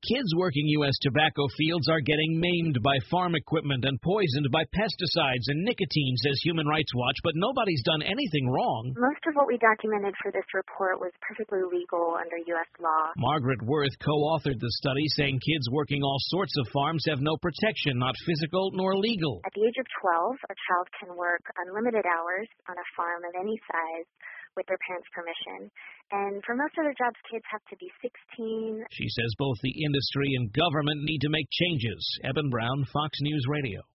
Kids working U.S. tobacco fields are getting maimed by farm equipment and poisoned by pesticides and nicotine, says Human Rights Watch, but nobody's done anything wrong. Most of what we documented for this report was perfectly legal under U.S. law. Margaret Worth co-authored the study, saying kids working all sorts of farms have no protection, not physical nor legal. At the age of 12, a child can work unlimited hours on a farm of any size with their parents' permission. And for most other jobs, kids have to be 16. She says both the industry and government need to make changes. Eben Brown, Fox News Radio.